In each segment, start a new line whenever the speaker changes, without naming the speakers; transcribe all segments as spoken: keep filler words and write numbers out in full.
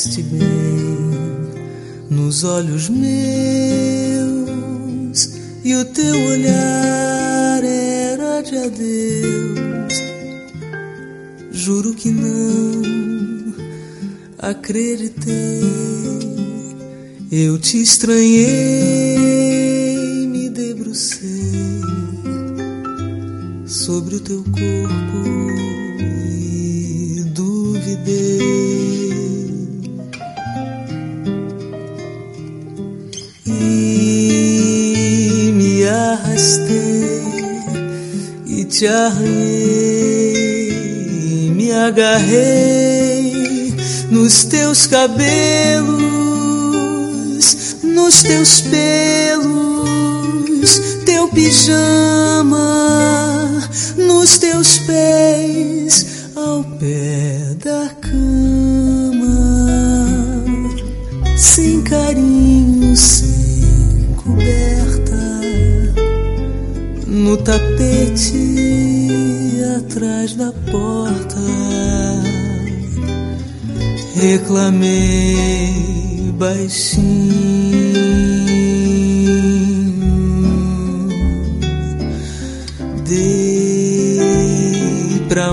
olhaste bem nos olhos meus, e o teu olhar era de adeus. Juro que não acreditei, eu te estranhei, me debrucei sobre o teu corpo e duvidei, e me arrastei e te arranhei, me agarrei nos teus cabelos, nos teus pelos, teu pijama, nos teus pés, ao pé da cama, sem carinho, sem coberta, no tapete atrás da porta. Reclamei baixinho, dei pra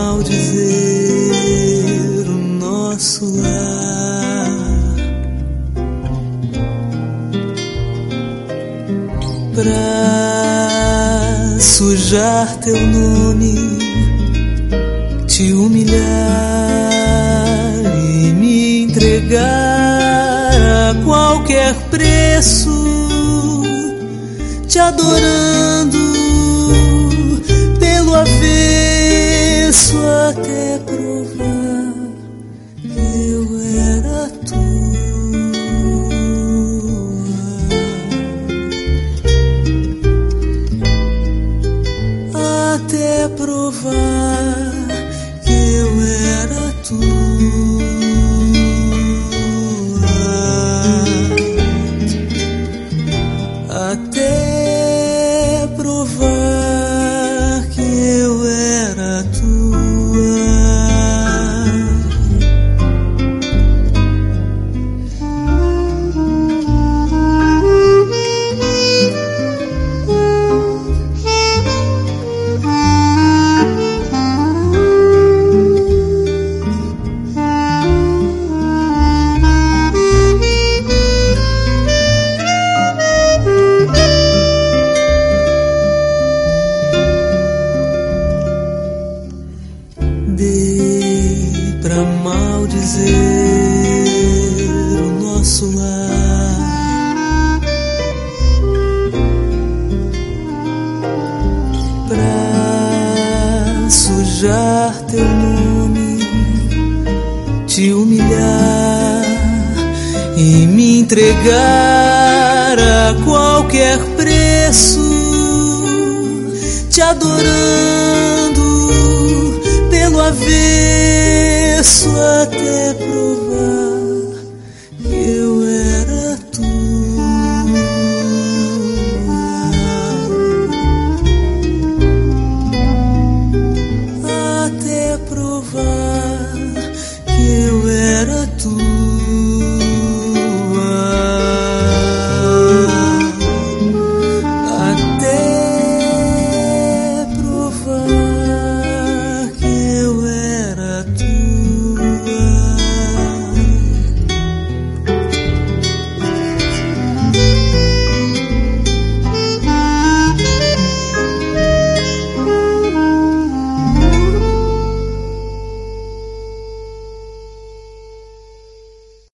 maldizer o nosso lar, pra sujar teu nome, te humilhar, entregar a qualquer preço, te adorando pelo avesso, até provar que eu era tua, até provar que eu era tua. Até provar que eu era tua. Dei pra maldizer o nosso lar, pra sujar teu nome, te humilhar e me entregar a qualquer preço, te adorando pelo avesso, até provar